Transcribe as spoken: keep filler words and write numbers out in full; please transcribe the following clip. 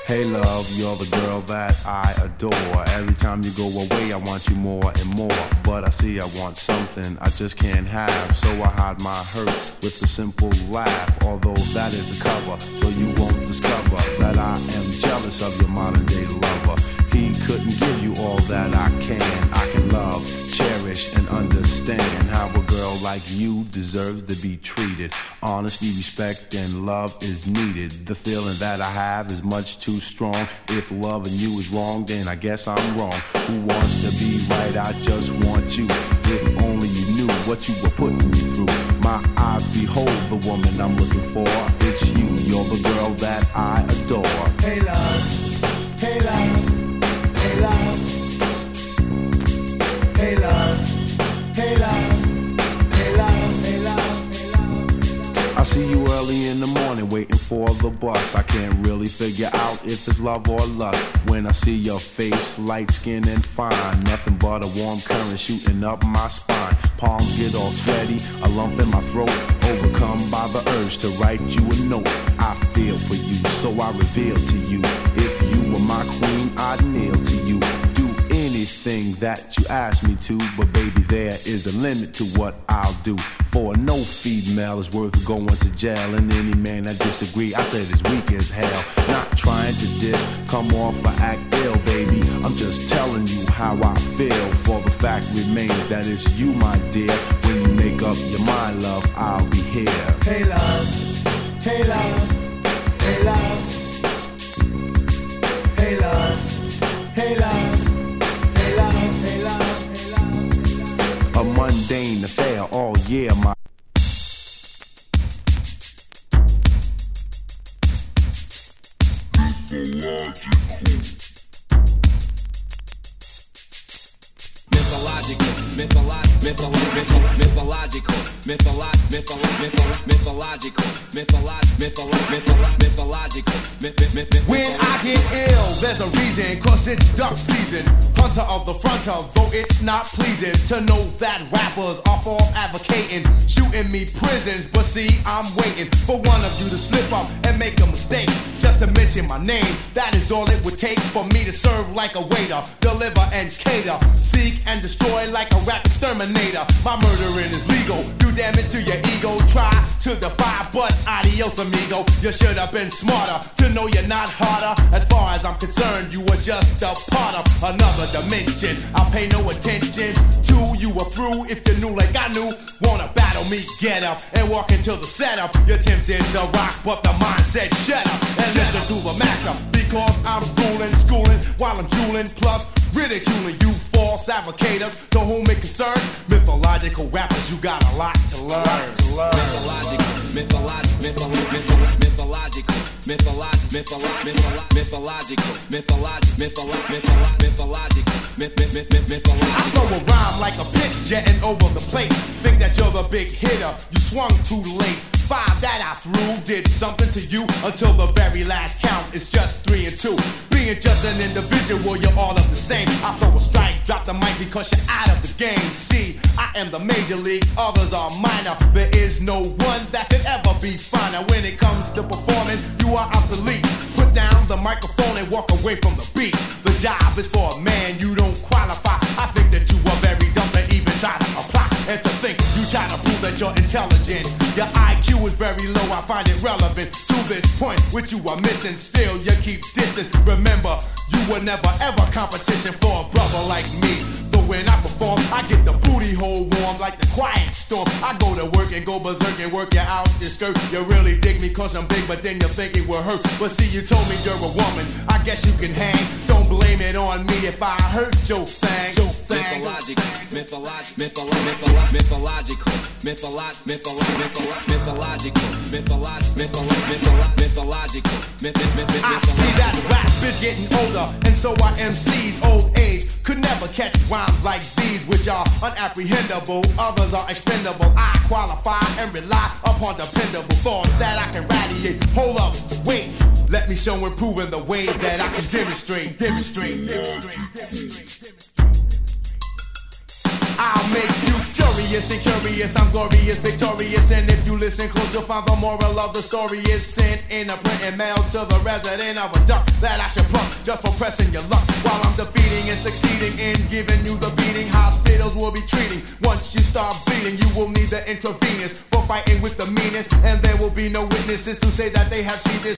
Hey love, you're the girl that I adore. Every time you go away, I want you more and more. But I see I want something I just can't have, so I hide my hurt with a simple laugh. Although that is a cover, so you won't discover that I am jealous of your modern day lover. He couldn't give you all that I can. I can love, cherish, and understand how a girl like you deserves to be treated. Honesty, respect, and love is needed. The feeling that I have is much too strong. If loving you is wrong, then I guess I'm wrong. Who wants to be right? I just want you. If only you knew what you were putting me through. My eyes behold the woman I'm looking for. It's you, you're the girl that I adore. Hey love, hey love, hey love, hey love, hey love, hey love, hey love. I see you early in the morning waiting for the bus. I can't really figure out if it's love or lust. When I see your face, light skin and fine, nothing but a warm current shooting up my spine. Palms get all sweaty, a lump in my throat, overcome by the urge to write you a note. I feel for you, so I reveal to you. If you were my queen, I'd kneel to you. Do anything that you ask me to, but baby, there is a limit to what I'll do. For no female is worth going to jail, and any man that disagree, I said is weak as hell. Not trying to diss, come off or act ill, baby. I'm just telling you how I feel. For the fact remains that it's you, my dear. When you make up your mind, love, I'll be here. Hey love, hey love, hey love, hey love, hey love, hey love, hey love, hey love. A mundane affair, oh yeah, my mythological, mythological, mythological, mythological, mythological, mythological, mythological, mythological. When I get ill, there's a reason, cause it's duck season. Hunter of the fronter, though it's not pleasing to know that rappers are false advocating, shooting me prisons, but see, I'm waiting for one of you to slip up and make a mistake. Just to mention my name, that is all it would take for me to serve like a waiter, deliver and cater, seek and destroy like a rap exterminator. My murdering is legal, do damage to your ego, try to defy, but adios amigo. You should have been smarter to know you're not harder. As far as I'm concerned, you were just a part of another dimension. I'll pay no attention to you were through if you knew like I knew. Wanna battle me, get up and walk into the setup. You're tempted to rock, but the mind said shut up and listen to the master, because I'm ruling, schooling while I'm drooling, plus ridiculing you false advocators to whom it concerns. Mythological rappers, you got a lot to learn. To learn. Mythological, mythological, mythological, mythological, mythological, mythological, mythological, mythological. I throw a rhyme like a pitch jetting over the plate. Think that you're the big hitter, you swung too late. Five that I threw did something to you until the very last count is just three and two. Being just an individual, you're all of the same. I throw a strike, drop the mic because you're out of the game. See, I am the major league, others are minor. There is no one that could ever be finer. When it comes to performing, you are obsolete. Put down the microphone and walk away from the beat. The job is for a man, you don't qualify. I think that you are very dumb to even try to apply. And to think you try to prove that you're intelligent. Your I Q is very low, I find it relevant to this point which you are missing. Still you keep dissing. Remember, you were never ever competition for a brother like me. But when I perform, I get the booty hole warm like the quiet storm. I go to work and go berserk and work you out your skirt. You really dig me cause I'm big, but then you think it will hurt. But see, you told me you're a woman, I guess you can hang. Don't blame it on me if I hurt your thing. Your thing. Mythological, mythological, mythological, mythological, mythological, mythological, mythological, mythological, mythological. I see that rap is getting older, and so our M Cs old age could never catch rhymes like these, which are unapprehendable. Others are expendable. I qualify and rely upon dependable thoughts that I can radiate. Hold up, wait, let me show and prove in the way that I can demonstrate, demonstrate, demonstrate, demonstrate, demonstrate. I'll make you furious. furious and curious, I'm glorious, victorious. And if you listen close, you'll find the moral of the story is sent in a printed mail to the resident of a duck that I should pluck just for pressing your luck. While I'm defeating and succeeding in giving you the beating, hospitals will be treating. Once you start bleeding, you will need the intravenous for fighting with the meanest. And there will be no witnesses to say that they have seen this.